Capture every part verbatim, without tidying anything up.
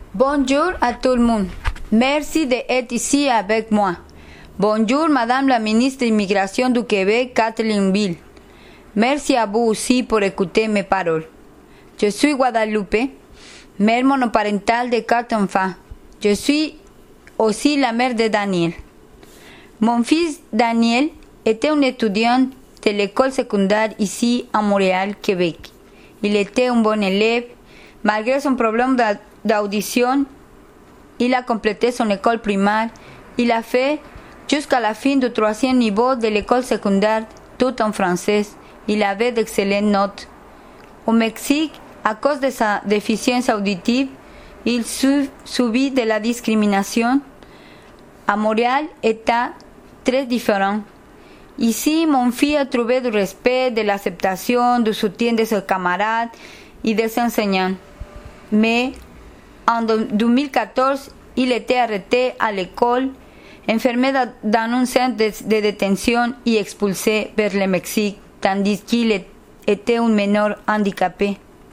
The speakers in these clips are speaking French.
Bonjour à tout le monde. Merci d'être ici avec moi. Bonjour, Madame la ministre de l'Immigration du Québec, Kathleen Wynne. Merci à vous aussi pour écouter mes paroles. Je suis Guadalupe, mère monoparentale de quatre enfants. Je suis aussi la mère de Daniel. Mon fils Daniel était un étudiant de l'école secondaire ici à Montréal, Québec. Il était un bon élève. Malgré son problème d'audition, il a complété son école primaire. Il a fait jusqu'à la fin du troisième niveau de l'école secondaire, tout en français. Il avait d'excellentes notes. Au Mexique, à cause de sa déficience auditive, il subit de la discrimination. À Montréal, état très différent. Ici, mon fils a trouvé du respect, de l'acceptation, du soutien de ses camarades et des enseignants. Mais en deux mille quatorze, il était arrêté à l'école, enfermé dans un centre de, de détention et expulsé vers le Mexique, tandis qu'il était un mineur handicapé.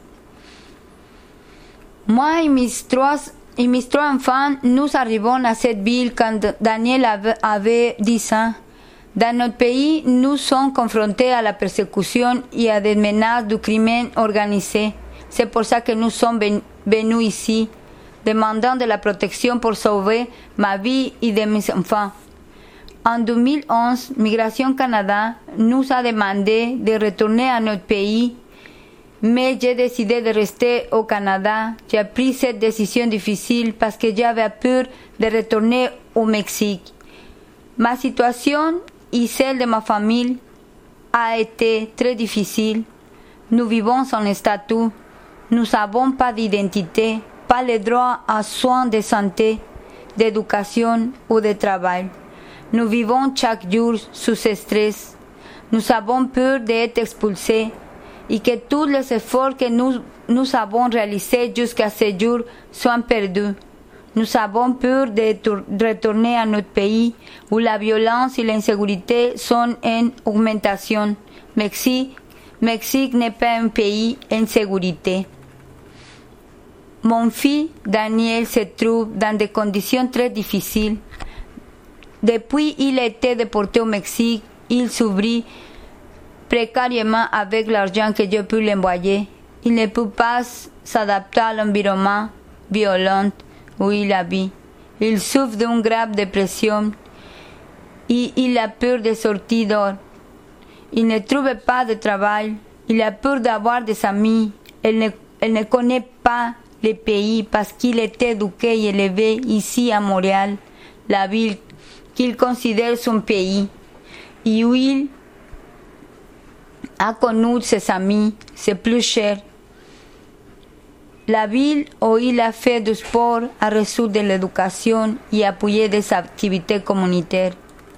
Moi et mes trois, et mes trois enfants, nous arrivons à cette ville quand Daniel avait, avait dix ans. Dans notre pays, nous sommes confrontés à la persécution et à des menaces du crime organisé. C'est pour ça que nous sommes venus ici, demandant de la protection pour sauver ma vie et de mes enfants. En deux mille onze, Migration Canada nous a demandé de retourner à notre pays, mais j'ai décidé de rester au Canada. J'ai pris cette décision difficile parce que j'avais peur de retourner au Mexique. Ma situation et celle de ma famille a été très difficile. Nous vivons sans statut. Nous n'avons pas d'identité, pas le droit à soins de santé, d'éducation ou de travail. Nous vivons chaque jour sous stress. Nous avons peur d'être expulsés et que tous les efforts que nous, nous avons réalisés jusqu'à ce jour soient perdus. Nous avons peur de retourner à notre pays où la violence et l'insécurité sont en augmentation. Mexique, Mexique n'est pas un pays en sécurité. Mon fils Daniel se trouve dans des conditions très difficiles. Depuis qu'il a été déporté au Mexique, il s'ouvrit précairement avec l'argent que j'ai pu l'envoyer. Il ne peut pas s'adapter à l'environnement violent où il habite. Il souffre d'une grave dépression et il a peur de sortir dehors. Il ne trouve pas de travail. Il a peur d'avoir des amis. Il ne, il ne connaît pas le pays parce qu'il était éduqué et élevé ici à Montréal, la ville qu'il considère son pays, et où il a connu ses amis, ses plus chers. La ville où il a fait du sport, a reçu de l'éducation et appuyé des activités communautaires.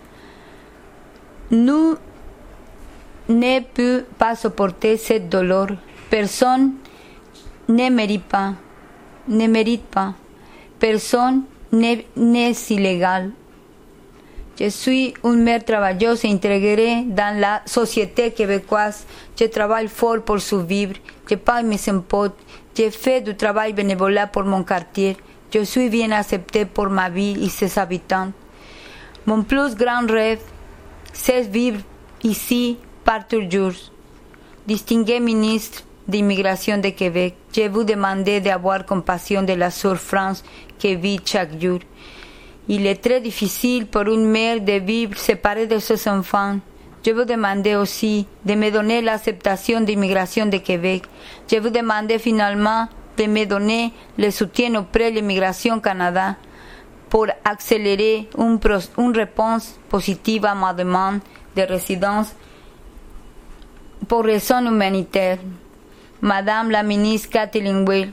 Nous ne pouvons pas supporter ce douleur. Personne ne mérite pas. ne mérite pas. Personne n'est illégal. Je suis une mère travailleuse et intégrée dans la société québécoise. Je travaille fort pour survivre. Je paye mes impôts. Je fais du travail bénévolat pour mon quartier. Je suis bien acceptée pour ma ville et ses habitants. Mon plus grand rêve, c'est vivre ici par toujours. Distingué ministre d'immigration de Québec, je vous demande d'avoir compassion de la sœur France qui vit chaque jour. Il est très difficile pour une mère de vivre séparée de ses enfants. Je vous demande aussi de me donner l'acceptation d'immigration de Québec. Je vous demande finalement de me donner le soutien auprès de l'immigration Canada pour accélérer une, une réponse positive à ma demande de résidence pour raisons humanitaires. Madame la ministre Kathleen Wynne,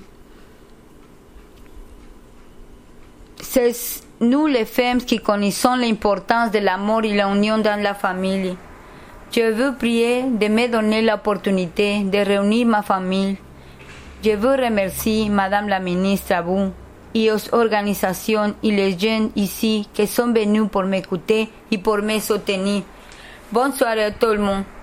c'est nous les femmes qui connaissons l'importance de l'amour et l'union dans la famille. Je veux prier de me donner l'opportunité de réunir ma famille. Je veux remercier Madame la ministre à vous et aux organisations et les jeunes ici qui sont venus pour m'écouter et pour me soutenir. Bonne soirée à tout le monde.